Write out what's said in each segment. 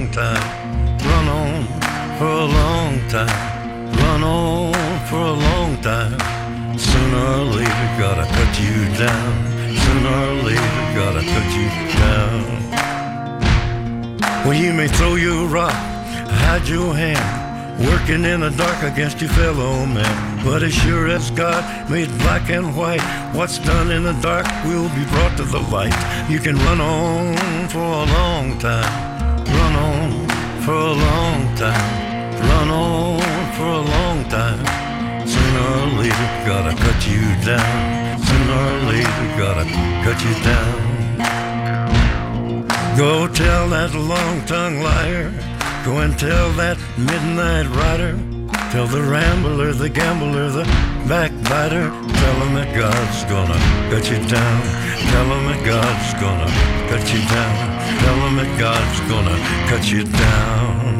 long time. Run on for a long time. Run on for a long time. Sooner or later gotta cut you down. Sooner or later gotta cut you down. Well, you may throw your rock, hide your hand, working in the dark against your fellow man. But as sure as God made black and white, what's done in the dark will be brought to the light. You can run on for a long time. Run on for a long time. Run on for a long time. Sooner or later gotta cut you down. Sooner or later gotta cut you down. Go tell that long-tongued liar. Go and tell that midnight rider. Tell the rambler, the gambler, the backbiter. Tell him that God's gonna cut you down. Tell him that God's gonna cut you down. Tell him that God's gonna cut you down.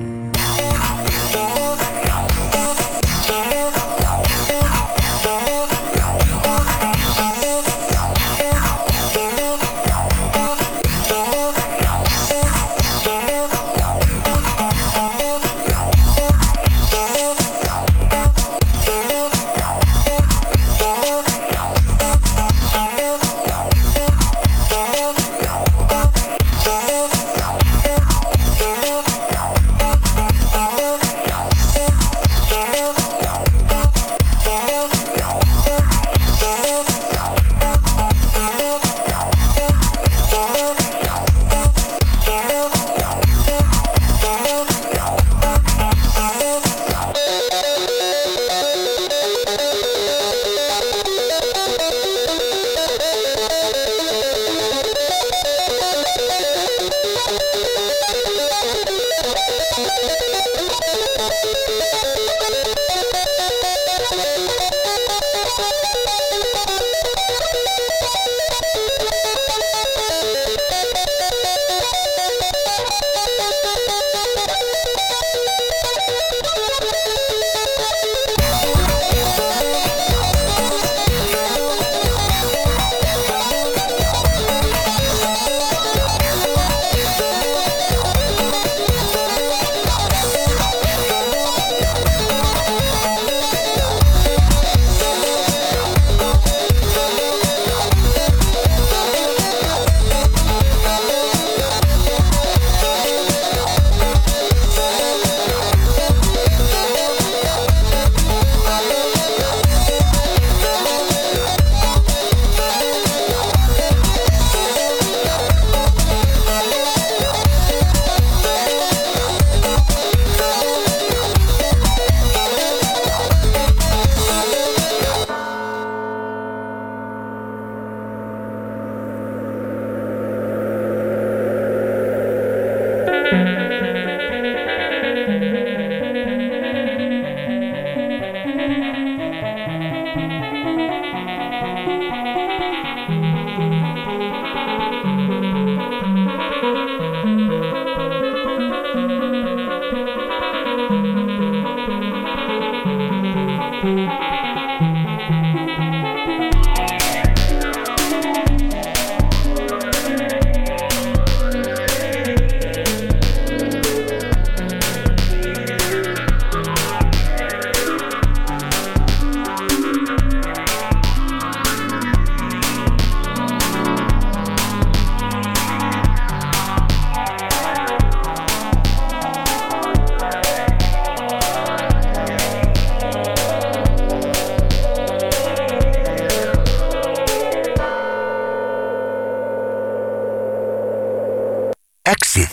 Exið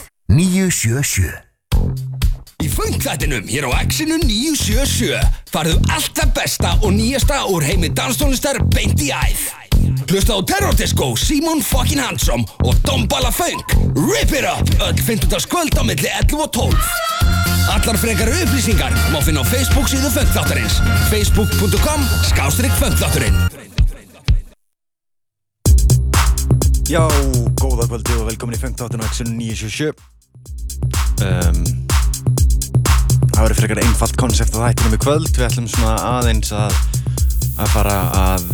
977. Í funkþættinum hér á Exinu 977 farðu allt það besta og nýjasta úr heimi danstónlistar beint í æð. Hlusta á Terror Disco, Simon fucking Handsome og Dombala Funk. Rip it up, öll fimmtudagskvöld á milli 11 og 12. Allar frekari upplýsingar má finna á Facebook síðu funkþáttarins. facebook.com/funkþátturinn. Já, góða kvöldi og velkomin í funkþáttinn á Exinu 977. Það verður frekar einfalt konsept á þættinum í kvöld. Við ætlum svona aðeins að fara að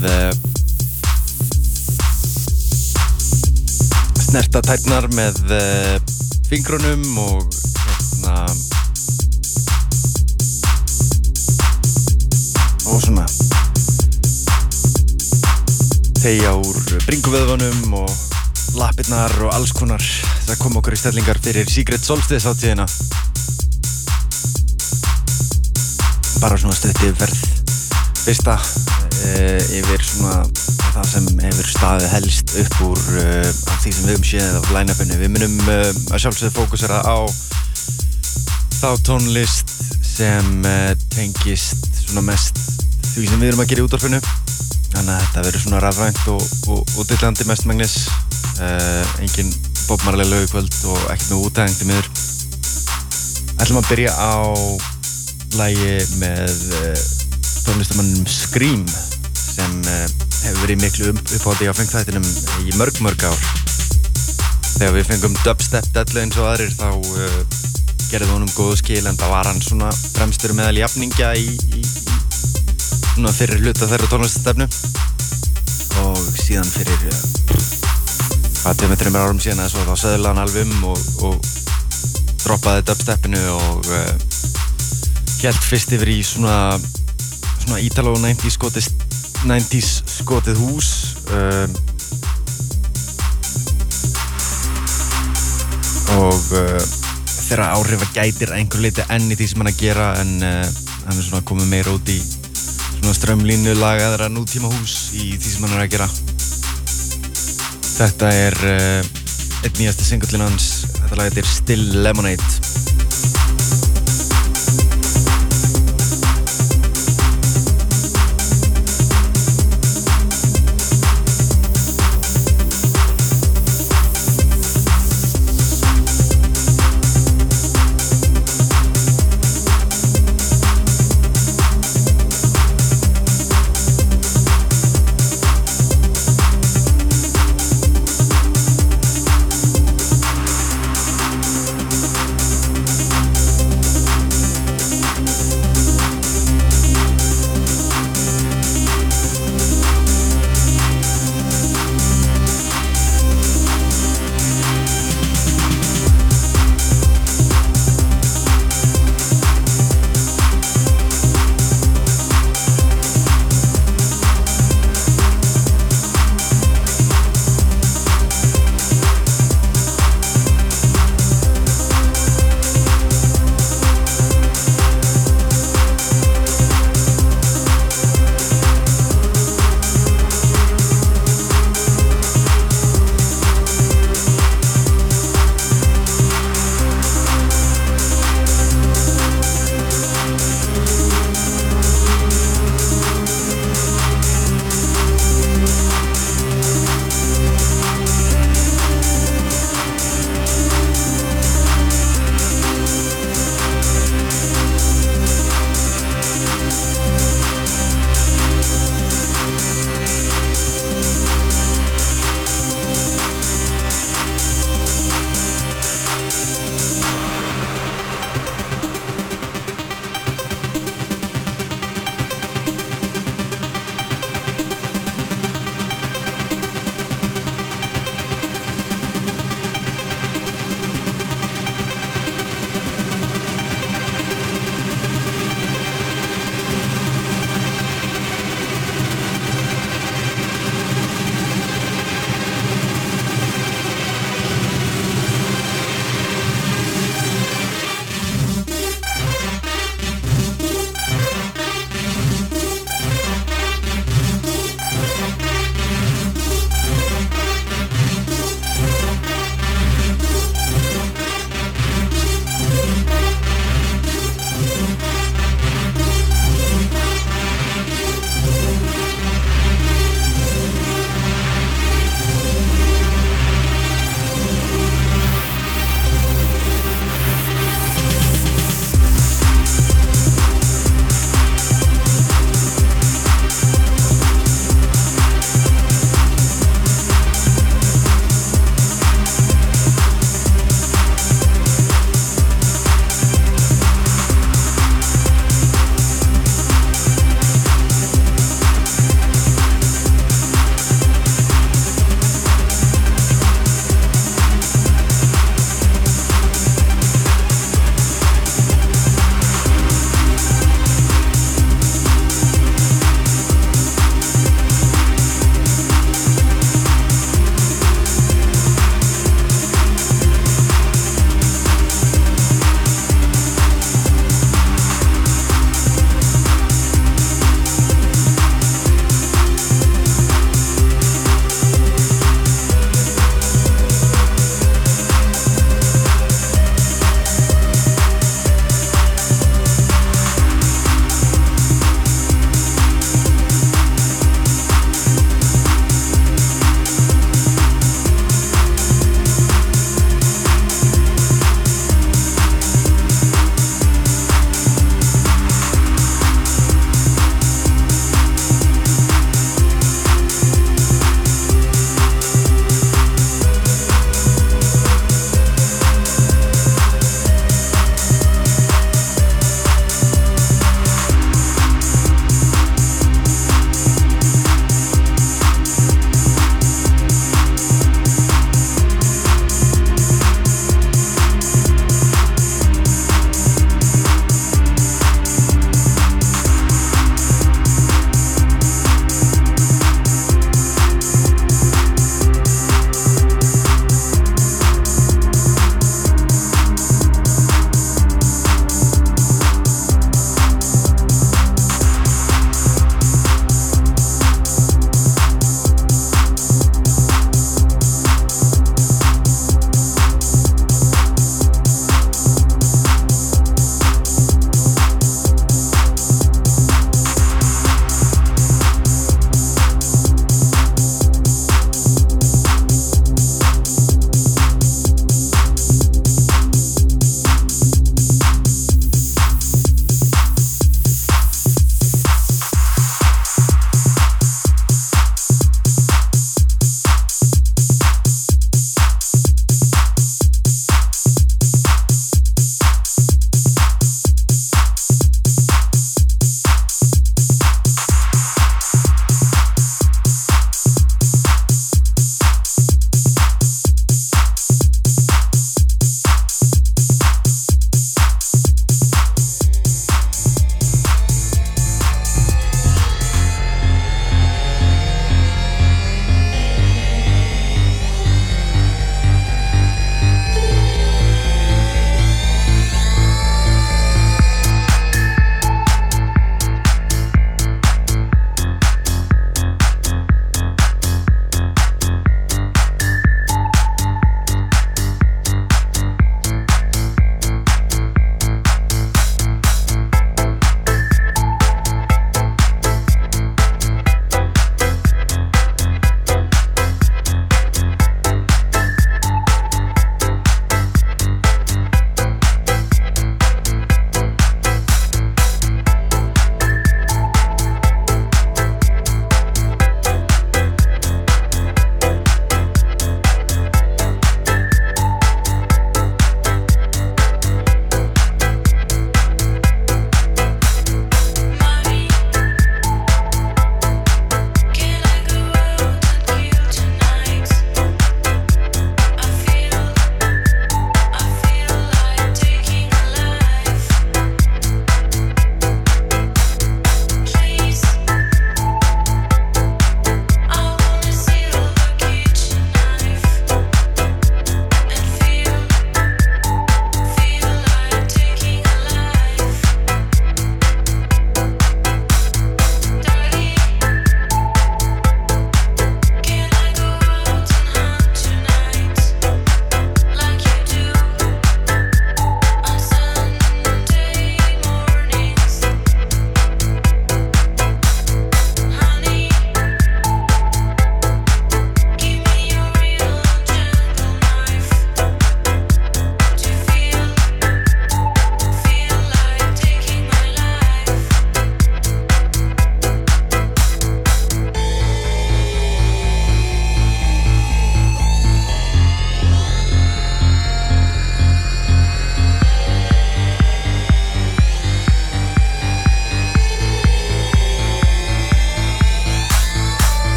snerta tærnar með fingrunum og og svona tegja úr bringuvöðvunum og lappirnar og alls konar. Það kom okkur í stellingar fyrir Secret Solstice hátíðina. Bara svona stutt yfirferð fyrsta yfir svona það sem hefur staðið helst upp úr því sem við höfum séð af line-upinu. Við munum að sjálfsögðu fókusera á þá tónlist sem tengist svona mest því sem við erum að gera í útvarpinu. Þannig að þetta verður svona rafrænt og dillandi mestmegnis. Engin Bob Marley lög í kvöld og ekkert með útæðing til miður. Ætlum að byrja á lagi með tónlistamannum Scream sem hefur verið miklu uppáhaldi á fengþættinum í mörg ár. Þegar við fengum dubstep dellu eins og aðrir þá gerði honum góðu skil, en það var hann svona fremstur meðal jafningja í svona fyrir hluta þeirra tónlistastefnu. Og síðan fyrir 2-3 árum síðan eða svo þá söðlaði hann alveg og droppaði dubstepinu og hélt fyrst yfir í svona Ítalo 90s skotið hús. Og þeirra áhrifa gætir einhver leiti enn í því sem hann að gera, en hann er svona komið meira út í svona strömlínu lagaðra nútíma hús í því sem hann er að gera. Þetta er einn nýjasta singullinn hans. Þetta lag heitir Still Lemonade.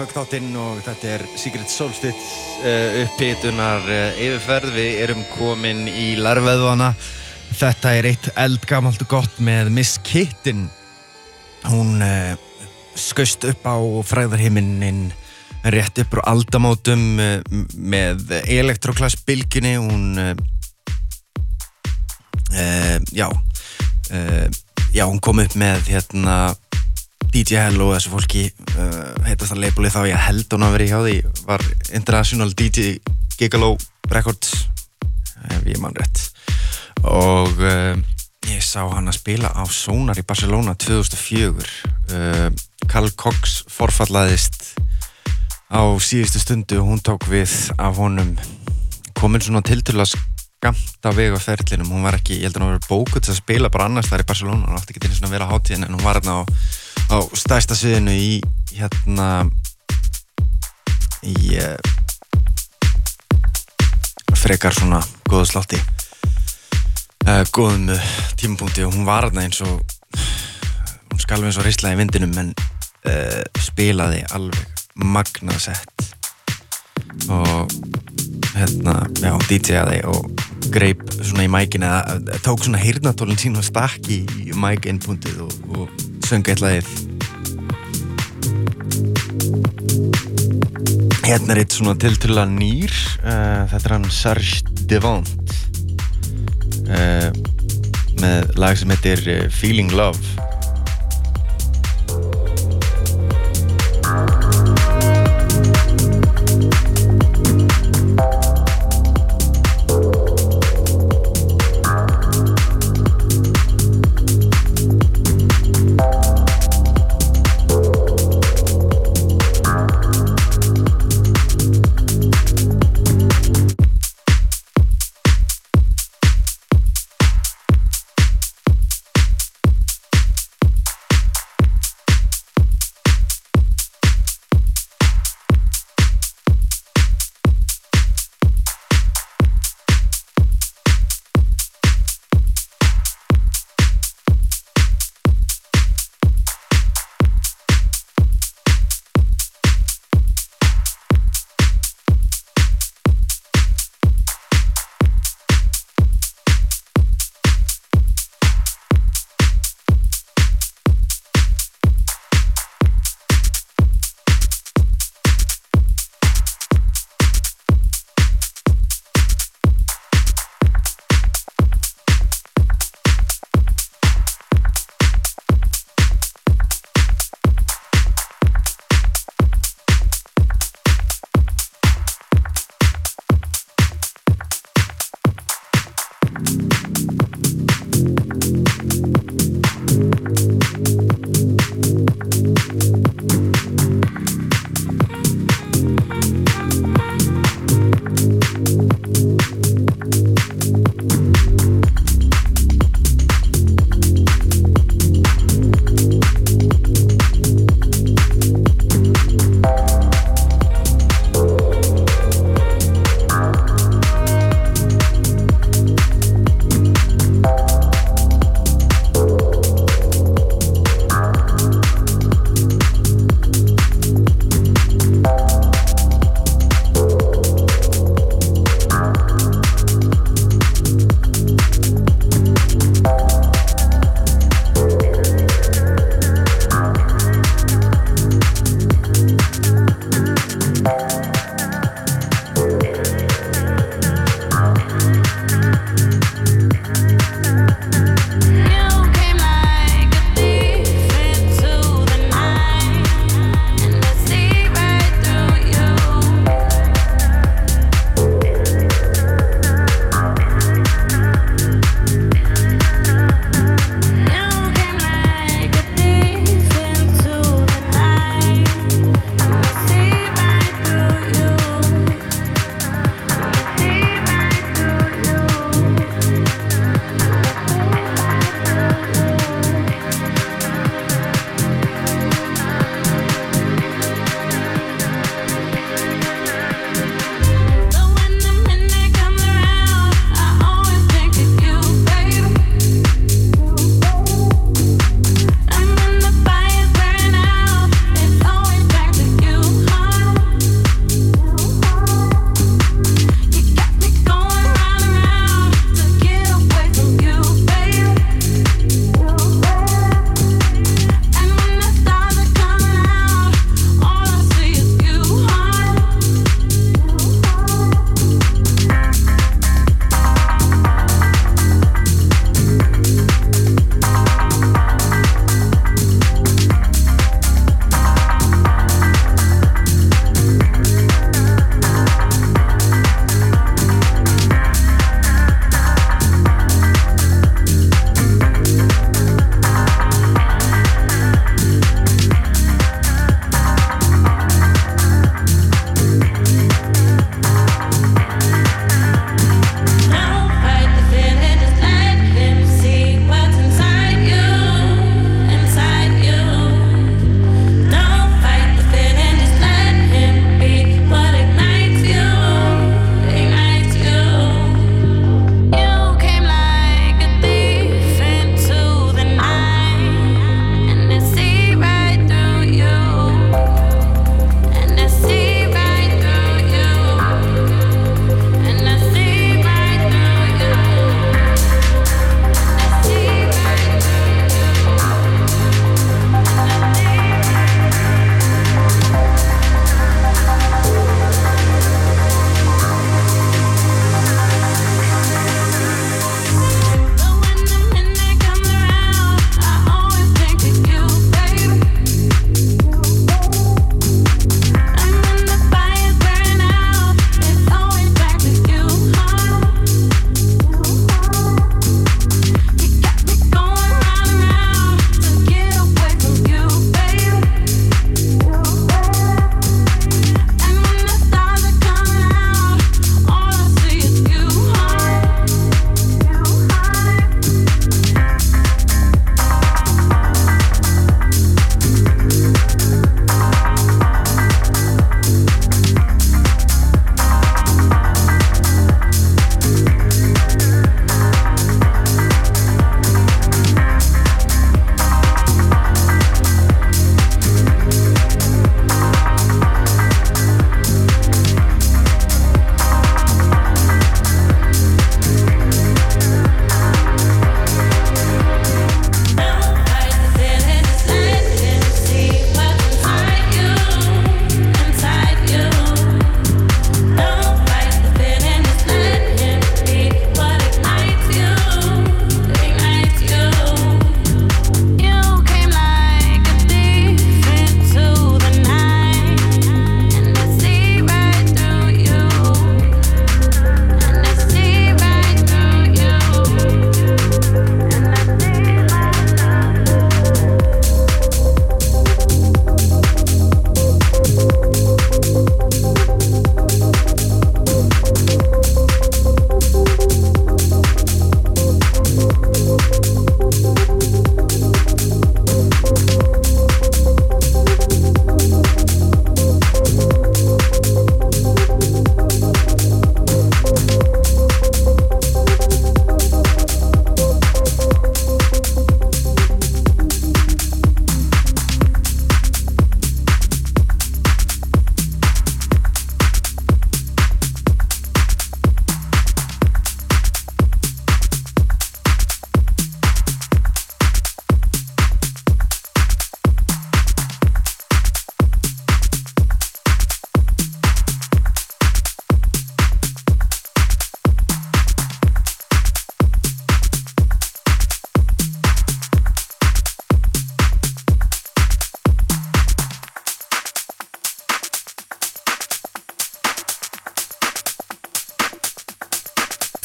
Rock þáttinn og þetta Secret Solstice upphitunar yfirferð. Við erum komin í lærveðvana. Þetta eitt eldgamalt gott með Miss Kitten. Hún skaust upp á frægðarhiminin rétt upp á aldamótum með elektroklassbylgjunni. Hún hún kom upp með DJ Hell og þessu fólki heitast að labeli þá ég held hún að vera hjá því var International DJ Gigolo Records ef ég man rétt og ég sá hann að spila á Sonar í Barcelona 2004 Carl Cox forfallaðist á síðustu stundu og hún tók við af honum komin svona tiltölulega skammt á veg á ferlinum, hún var ekki, ég held að hún var bókuð til að spila bara annars þar í Barcelona, hún átti ekki til að vera á hátíðin en hún var hérna á stærsta sviðinu í frekar svona góðu slátti góðum tímapunkti og hún var hérna eins og hún skalf eins og rislaði í vindinum en spilaði alveg magnað sett og DJ-aði og greip svona í mækin eða tók svona heyrnartólinn sín og stakk í mæk-inpuntið og söng eitt lagið. Hérna eitt svona tiltölulega nýr, þetta hann Serge Devant með lag sem heitir Feeling Love.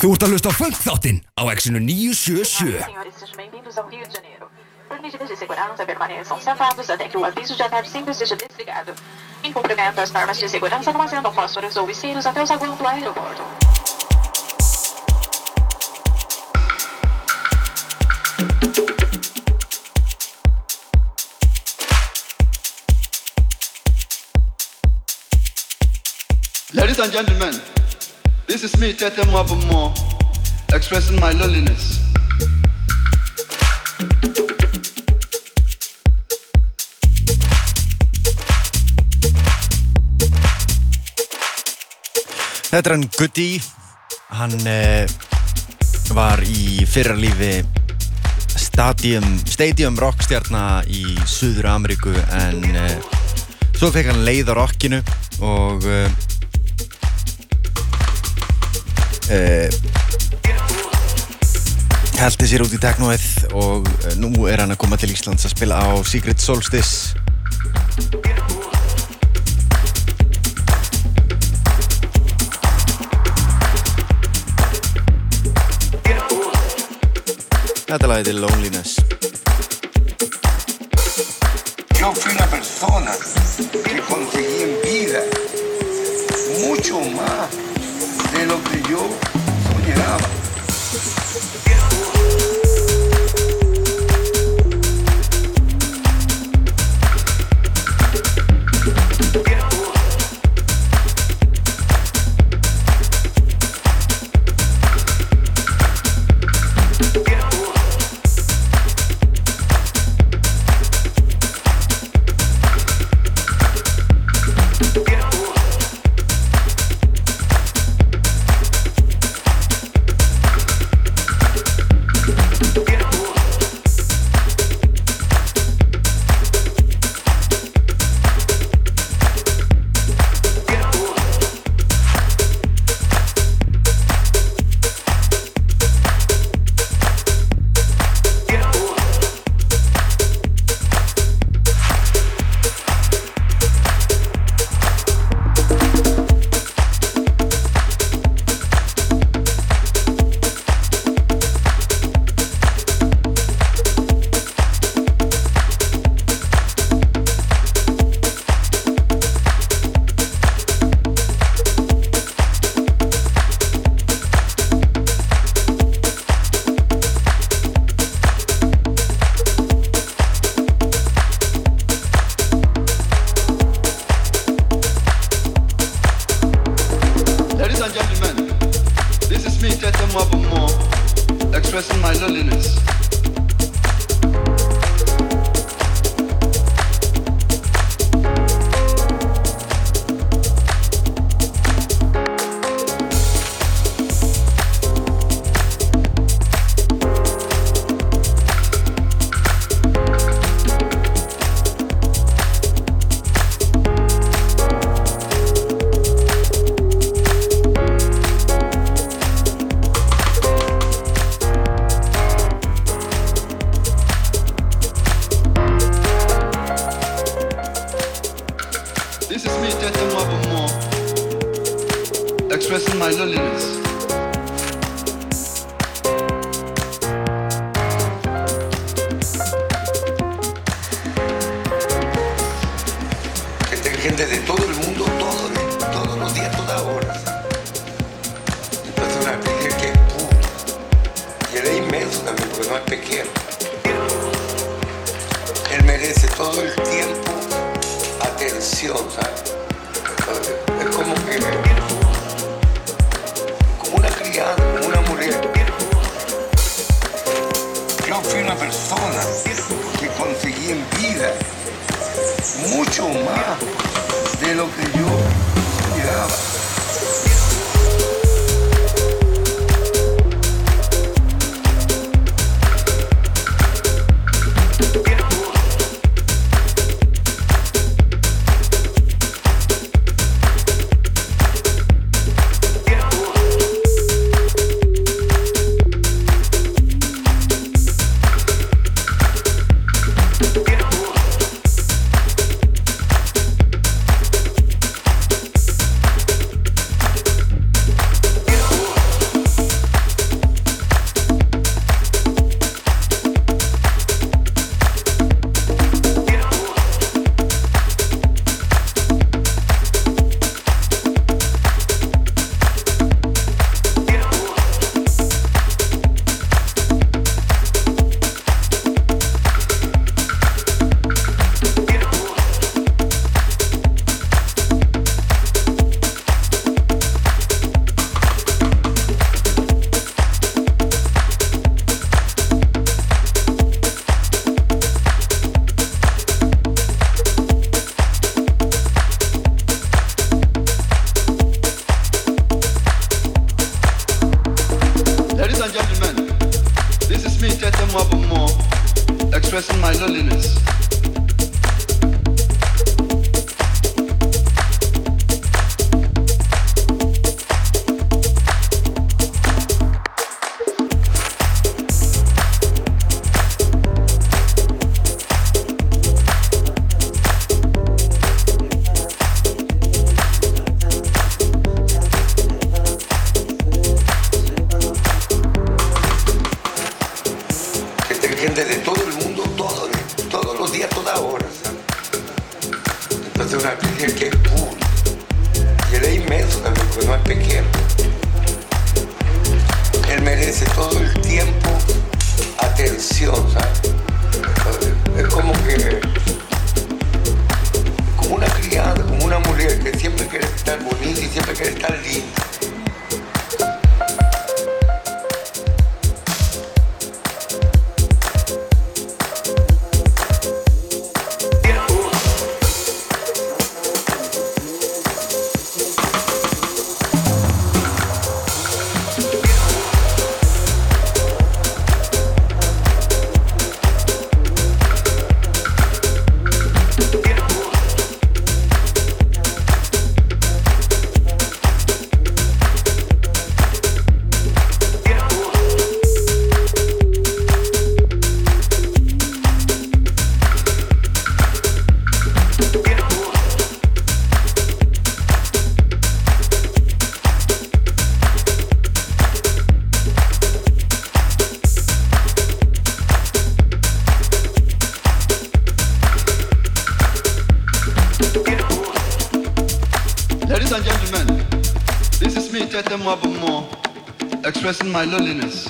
Þú ert að hlusta á Funk-þáttinn á Exinu 977. Senhores, sejam bem-vindos ao Rio de Janeiro. Os medidas de segurança permaneçam sentados até que o aviso de ataque simples esteja desligado. Em cumprimento às normas de segurança, não acendam fósforos ou isqueiros até o saguão do aeroporto. Ladies and gentlemen, this is me, Tete Mwabamo, expressing my loneliness. Þetta er hann Goody. Hann var í fyrra lífi Stadium rockstjarna í Suður Ameríku en svo fekk hann leið á rockinu og heldi sér út í teknóið og nú er hann að koma til Íslands að spila á Secret Solstice. Þetta lag heitir Loneliness. Yo fui una persona que conseguí en vida mucho más de lo que yo soñaba. expressing my loneliness. Gente de todo el mundo, todos los días, toda hora, ¿sabes? Entonces una energía que es pura. Y él es inmenso también, porque no es pequeño. Él merece todo el tiempo atención, ¿sabes? Es como una criada, como una mujer que siempre quiere estar bonita y siempre quiere estar linda. Ladies and gentlemen, this is me, Tete Mwabumo, expressing my loneliness.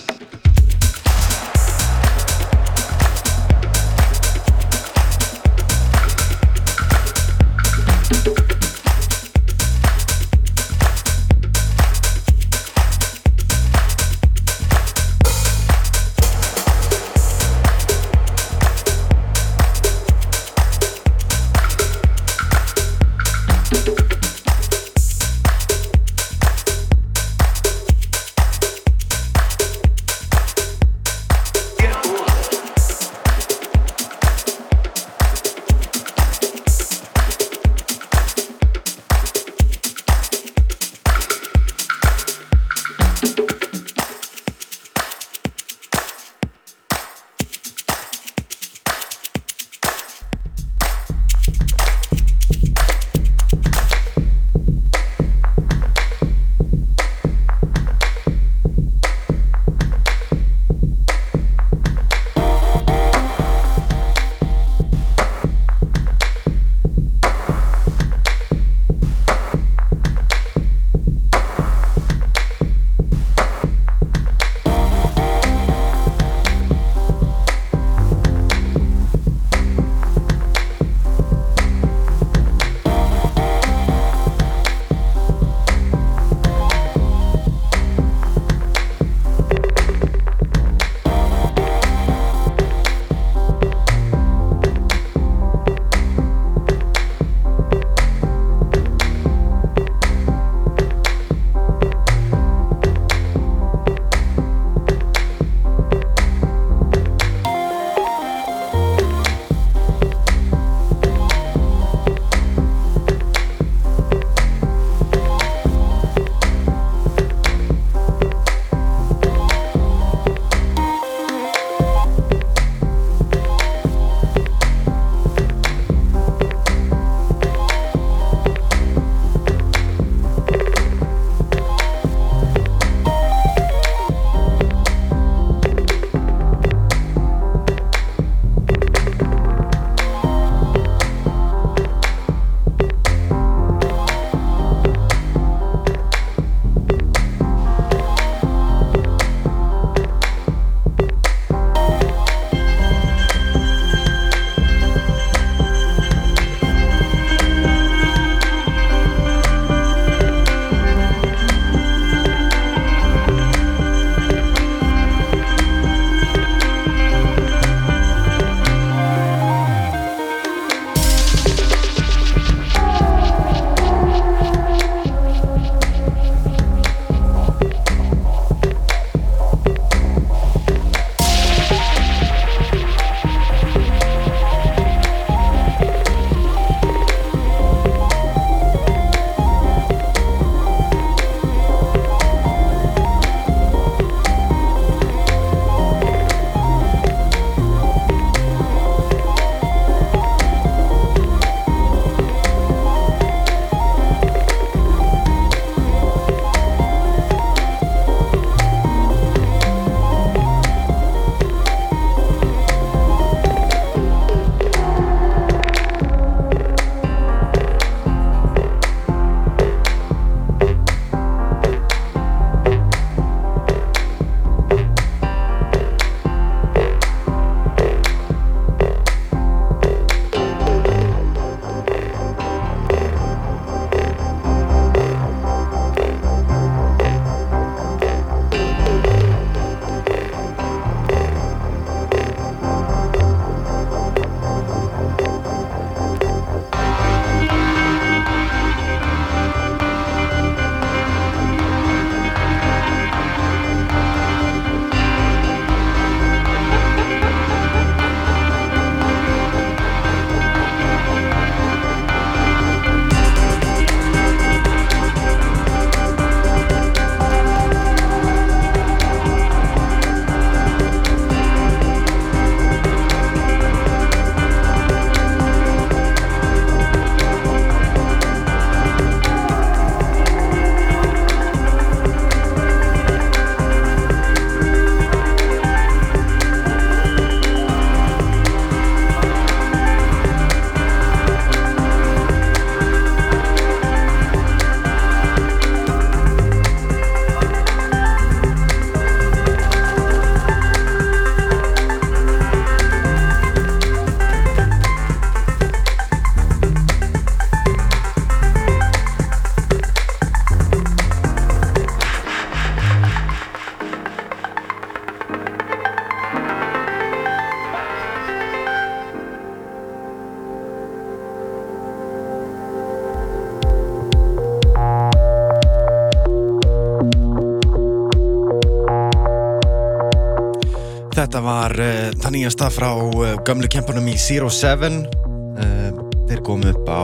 Þetta var það nýjasta frá gömlu kempunum í Zero 7. Þeir komu upp á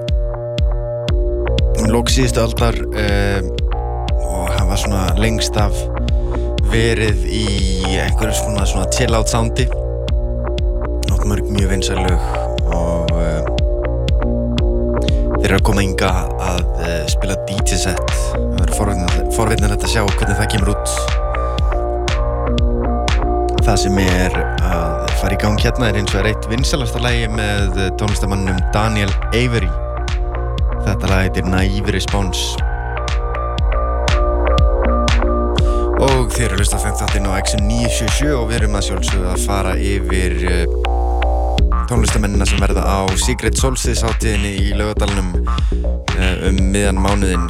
lok síðustu aldar og hafa svona lengst af verið í einhverju svona chill out soundi. Nótt mörg mjög vinsæl lög og þeir eru að koma hinga að spila DJ set. Það verður forvitnilegt að sjá hvernig það kemur út. Það sem að fara í gang hérna hins vegar eitt vinsælasta lagi með tónlistarmannum Daniel Avery. Þetta lag heitir Naive Response. Og þeir eru að hlusta þáttinn á XM 977 og við erum að sjálfsögðu að fara yfir tónlistarmennina sem verða á Secret Solstice hátíðinni í Laugardalnum miðjan mánuðinn.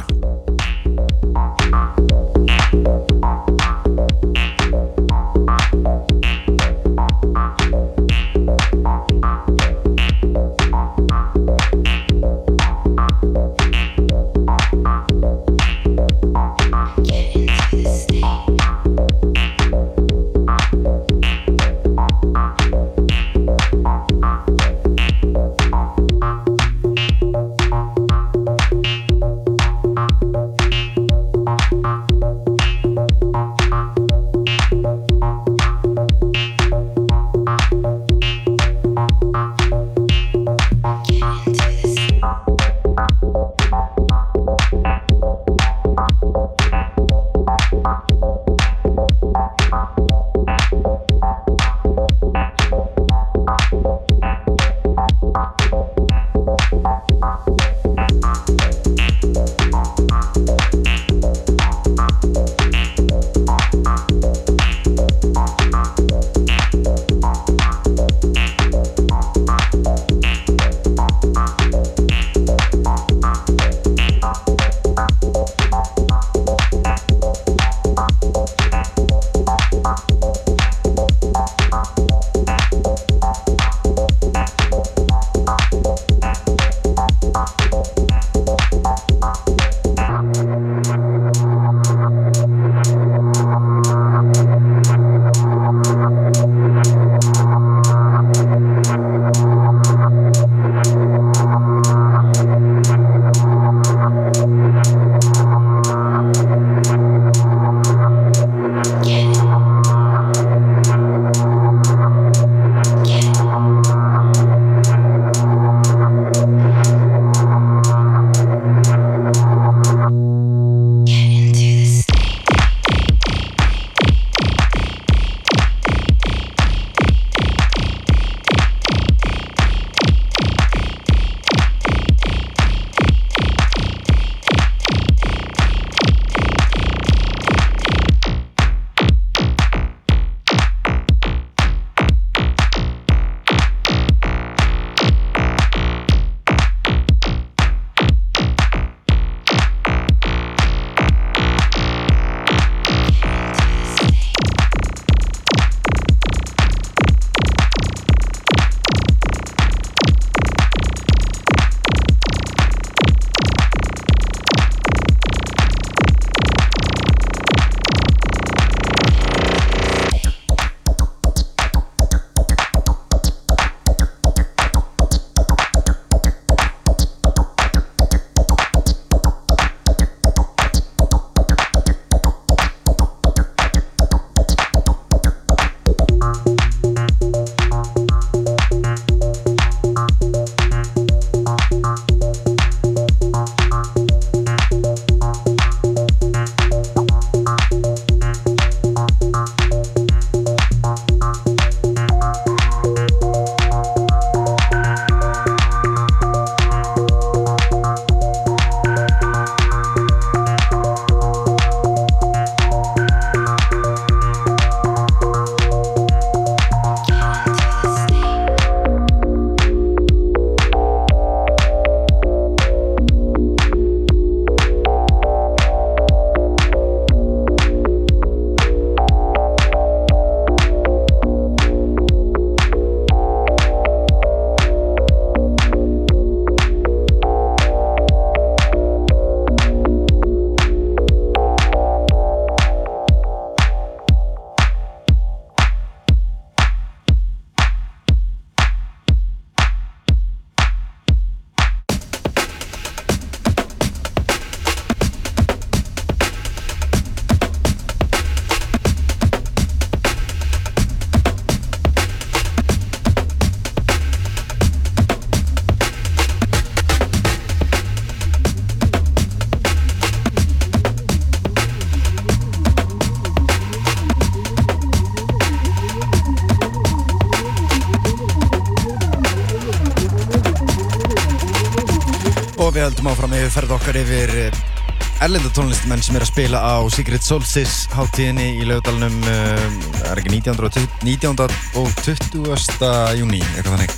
höldum áfram yfirferð okkar yfir erlenda tónlistamenn sem að spila á Secret Solstice hátíðinni í Laugardalnum ekki 19. og 20. júní, eitthvað þannig.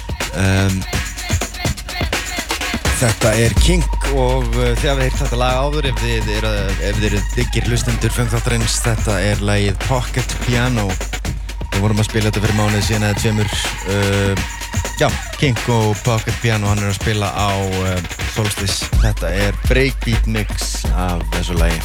Þetta King og þið hafið heyrt þetta lag áður ef þið eru diggir hlustendur funk-þáttarins. Þetta lagið Pocket Piano. Við vorum að spila þetta fyrir mánuði síðan eða tveimur. King og Pocket Piano, hann að spila á Solstice. Þetta breakbeat mix af þessu lagi.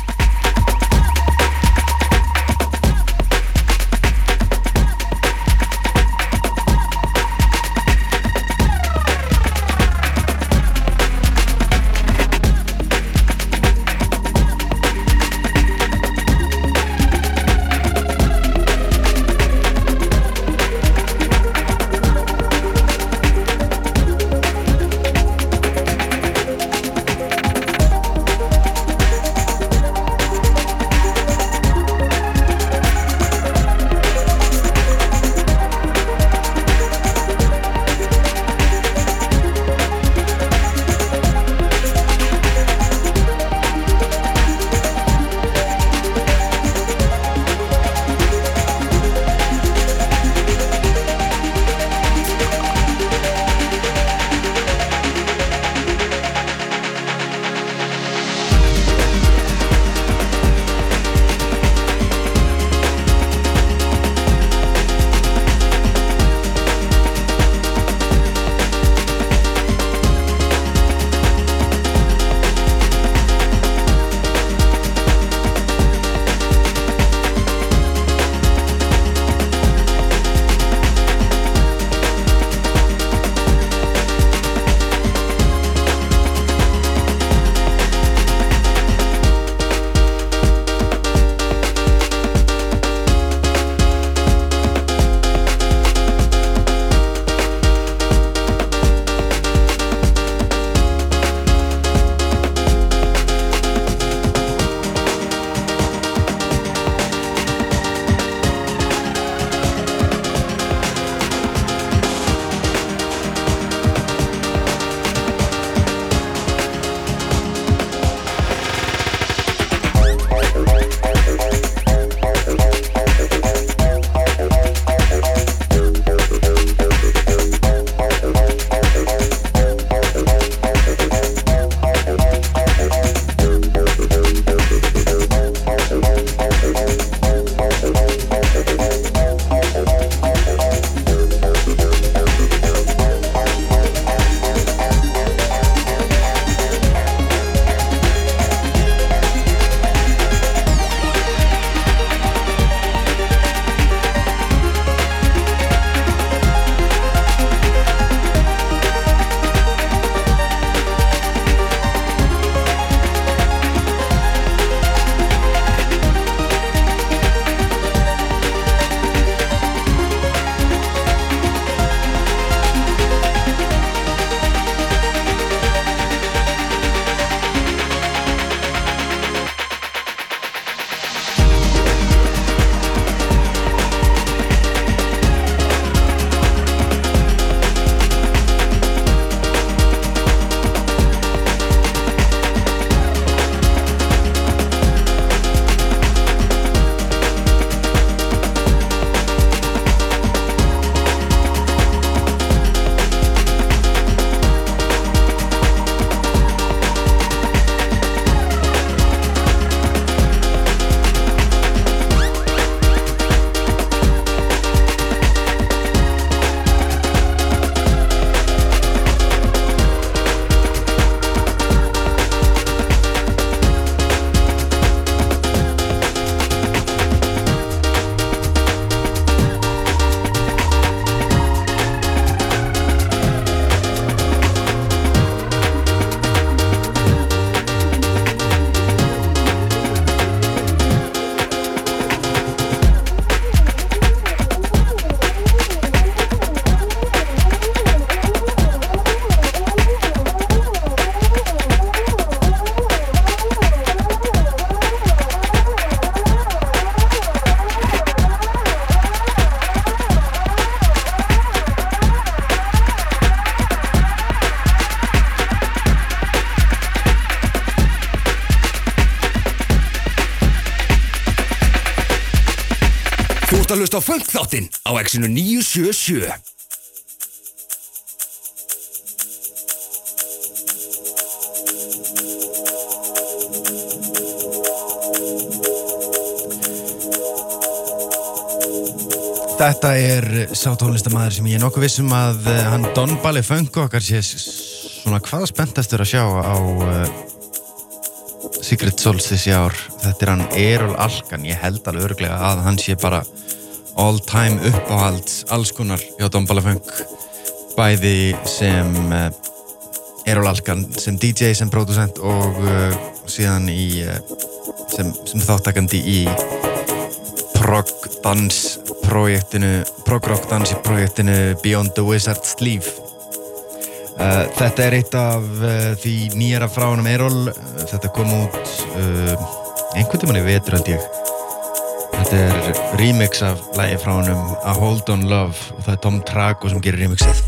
Þú ert að hlusta á Funk-þáttinn á Exinu 977. Þetta sá tónlistarmaður sem ég nokkuð vissum að hann Don Balli Funk okkar sé svona hvað spenntastur að sjá á Secret Solstice í ár. Þetta hann Errol Alkan. Ég held alveg örugglega að hann sé bara all time uppáhalds alls konar hjá Don Balli Funk. Bæði sem Errol Alkan, sem DJ, sem producent og síðan sem þáttakandi í prog-rock dansprojektinu Beyond the Wizard's Sleeve. Þetta eitt af því nýjara frá honum Errol. Þetta kom út einhvern tímann í vetur held ég. Þetta remix af lagi frá honum A Hold on Love og það Tom Trago sem gerir remixið.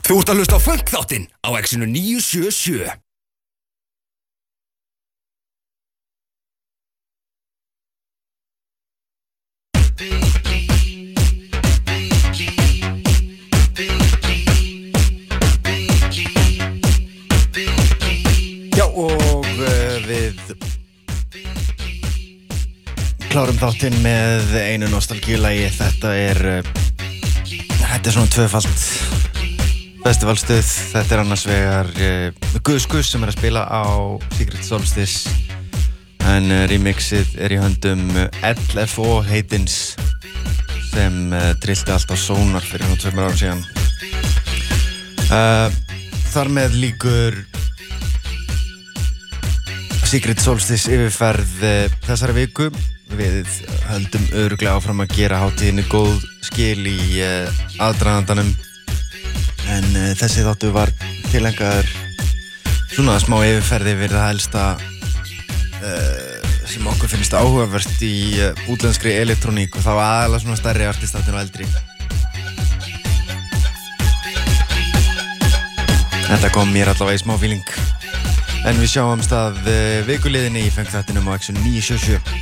Þú ert að hlusta á Funk-þáttinn á X-inu 977. Já, og við klárum þáttinn með einu nostalgíulagi. Þetta er svona tvöfalt festivalstöð. Þetta er annars vegar Guðskus sem er að spila á Secret Solstice, en remixið er í höndum LFO heitins sem drillti allt á Sonar fyrir 2 ára síðan. Þar með lýkur Secret Solstice yfirferð þessari viku. Við höldum örugglega áfram að gera hátíðinni góð skil í aðdragandanum, en þessi þáttur var tilengaður svona smá yfirferði við það helsta sem okkur finnst áhugavert í útlenskri elektróník, og það var aðalega svona stærri artistatinn og eldri. Þetta kom mér allavega í smá feeling, en við sjáumst að vikuliðinni í Funk-þættinum á X-inu 977.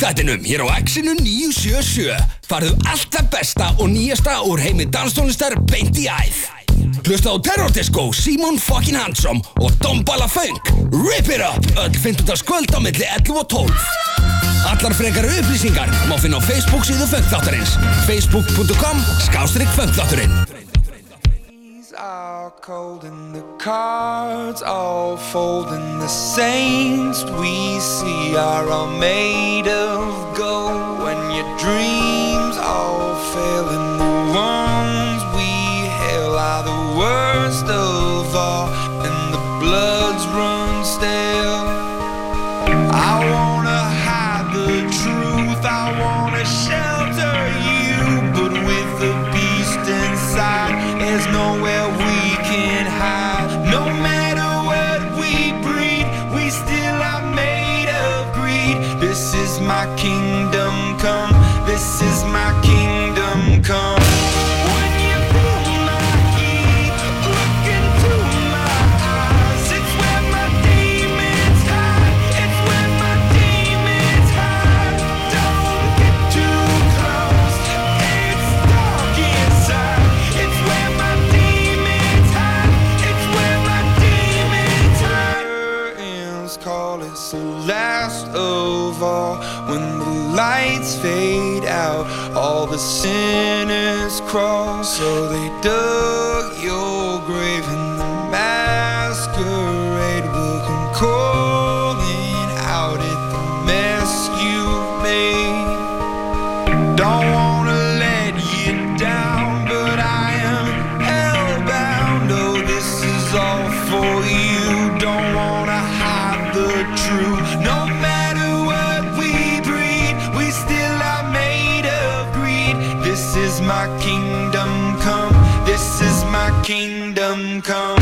funk-þættinum hér á Exinu 977. Farðu allt það besta og nýjasta úr heimi danstónlistar beint í æð. Hlusta á Terror Disco, Simon fucking Hansson og Dombala Funk. Rip it up, öll 15. kvöld á milli 11 og 12. Allar frekari upplýsingar má finna á Facebook síðu Funk-þáttarins. facebook.com/Funk-þátturinn. Are cold and the cards all fold and the saints we see are all made of gold. When your dreams all fail and the ones we hail are the worst of all and the bloods run stale. I wanna hide the truth, I wanna shelter you, but with the beast inside there's nowhere we can hide. No matter what we breed, we still are made of greed. This is my kingdom come, this is my kingdom come. When you feel my heat, look into my eyes. It's where my demons hide, it's where my demons hide. Don't get too close, it's dark inside. It's where my demons hide, it's where my demons hide. Curtains call, it's the last of all. When the lights fade out, all the sinners crawl. So they dug your grave and the masquerade will come calling out at the mess you've made. Don't wanna let you down, but I am hellbound. Oh, this is all for you. Don't wanna hide the truth. No matter what we breed, we still are made of greed. This is my kingdom come, this is my kingdom come.